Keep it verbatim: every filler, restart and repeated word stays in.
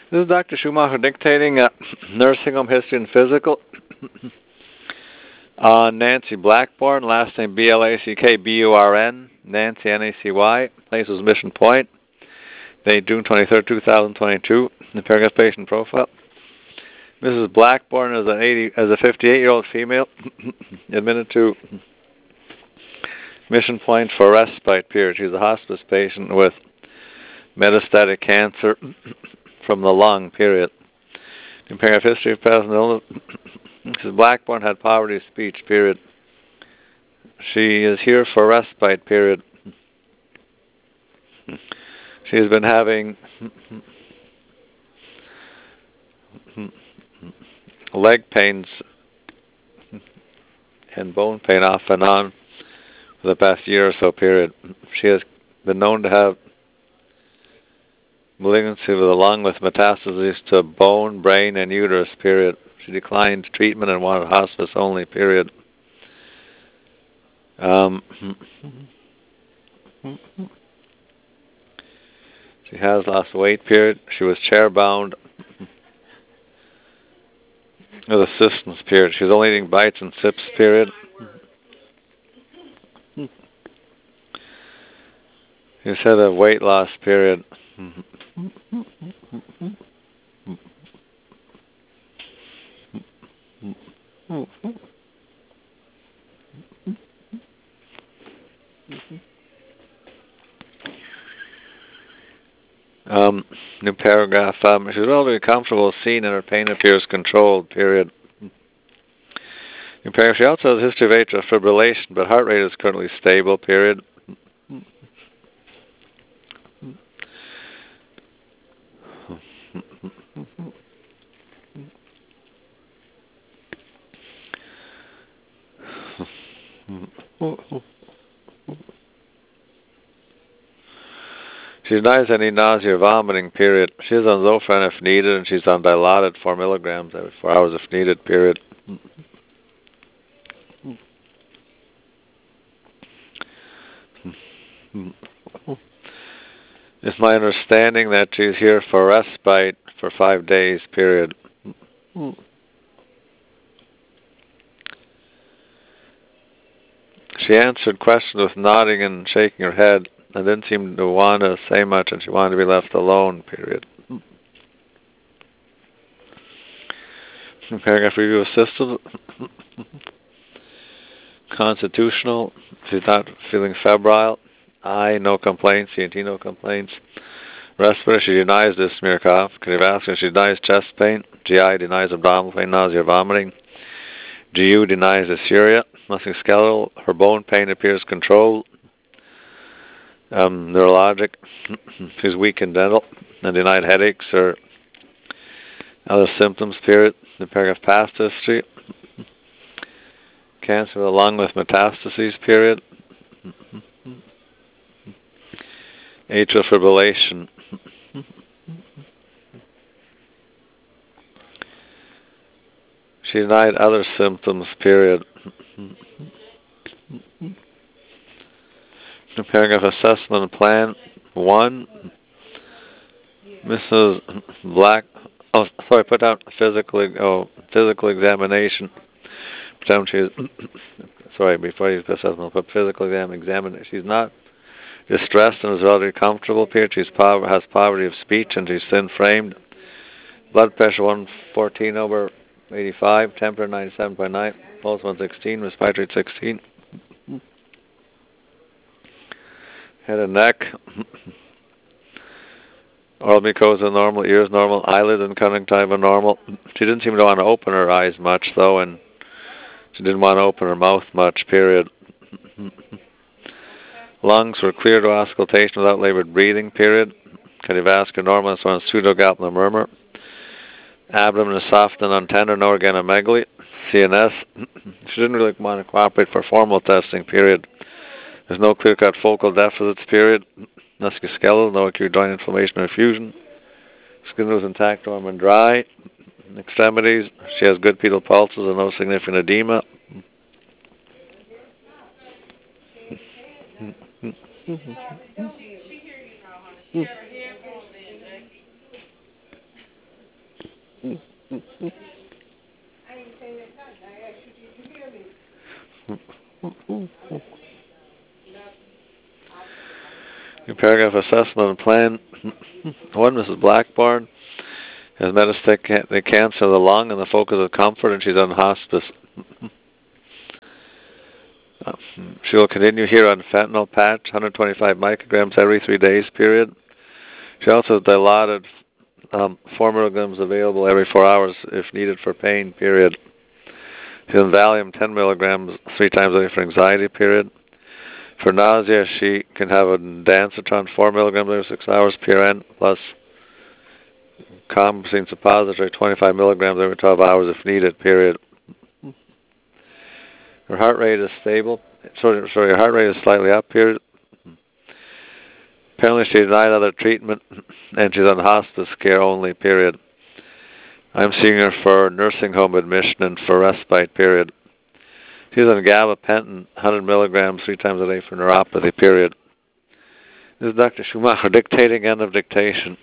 This is Doctor Schumacher dictating uh, nursing home history and physical. Uh, Nancy Blackburn, last name B L A C K B U R N, Nancy N A C Y, place was Mission Point, date June twenty-third, two thousand twenty-two, the paragraph patient profile. Missus Blackburn is an eighty, as a fifty-eight-year-old female, admitted to Mission Point for respite period. She's a hospice patient with metastatic cancer from the lung period. In paragraph history of present illness, Missus Blackburn had poverty of speech period. She is here for respite period. She has been having leg pains and bone pain off and on for the past year or so period. She has been known to have malignancy of the lung with metastases to bone, brain, and uterus period. She declined treatment and wanted hospice only period. Um, she has lost weight period. She was chair bound with assistance period. She was only eating bites and sips period. You said a weight loss period. Um, new paragraph. Um, she's relatively comfortable, seen, and her pain appears controlled. Period. New paragraph. She also has a history of atrial fibrillation, but heart rate is currently stable. Period. She denies any nausea or vomiting, period. She is on Zofran if needed, and she's on Dilaudid four milligrams every four hours if needed, period. It's my understanding that she's here for respite for five days, period. She answered questions with nodding and shaking her head, and didn't seem to want to say much, and she wanted to be left alone, period. Paragraph review assisted. Constitutional. She's not feeling febrile. Eye, no complaints. C N T, no complaints. Respiratory, she denies dyspnea cough. Cardiovascular, she denies chest pain. G I denies abdominal pain, nausea, vomiting. G U denies dysuria. Musculoskeletal, her bone pain appears controlled. Um, neurologic, she's weak and dental, and denied headaches or other symptoms, period. The paragraph past history. Cancer of the lung with metastases, period. Atrial fibrillation. She denied other symptoms, period. The paragraph assessment plan. One, Missus Black. Oh, sorry, put out physical. Oh, physical examination. Pretend she's. Sorry, before you put assessment, put physical exam. Examine. She's not distressed and is relatively comfortable. Period. She's power, has poverty of speech and she's thin-framed. Blood pressure one fourteen over eighty-five. Temperature ninety-seven point nine. Pulse one sixteen. Respiratory sixteen. Head and neck. Oral mucosa normal, ears normal, eyelid and conjunctiva normal. She didn't seem to want to open her eyes much, though, and she didn't want to open her mouth much, period. Lungs were clear to auscultation without labored breathing, period. Cardiovascular normal, so on pseudogalpin murmur. Abdomen is soft and untender, no organomegaly. C N S. She didn't really want to cooperate for formal testing, period. There's no clear-cut focal deficits, period. Musculoskeletal, no acute joint inflammation or fusion. Skin was intact, warm, and dry. Extremities, she has good pedal pulses and no significant edema. Your paragraph assessment and plan. One, Missus Blackburn has metastatic ca- cancer of the lung and the focus of comfort, and she's on hospice. Uh, she will continue here on fentanyl patch, one hundred twenty-five micrograms every three days period. She also has dilaudid um, four milligrams available every four hours if needed for pain period. She's on Valium ten milligrams three times a day for anxiety period. For nausea, she can have a Dancetron four milligrams every six hours P R N plus Compazine suppository twenty-five milligrams every twelve hours if needed period. Her heart rate is stable. Sorry, sorry, her heart rate is slightly up here. Apparently she denied other treatment and she's on hospice care only, period. I'm seeing her for nursing home admission and for respite, period. She's on gabapentin, one hundred milligrams three times a day for neuropathy, period. This is Doctor Schumacher dictating, end of dictation.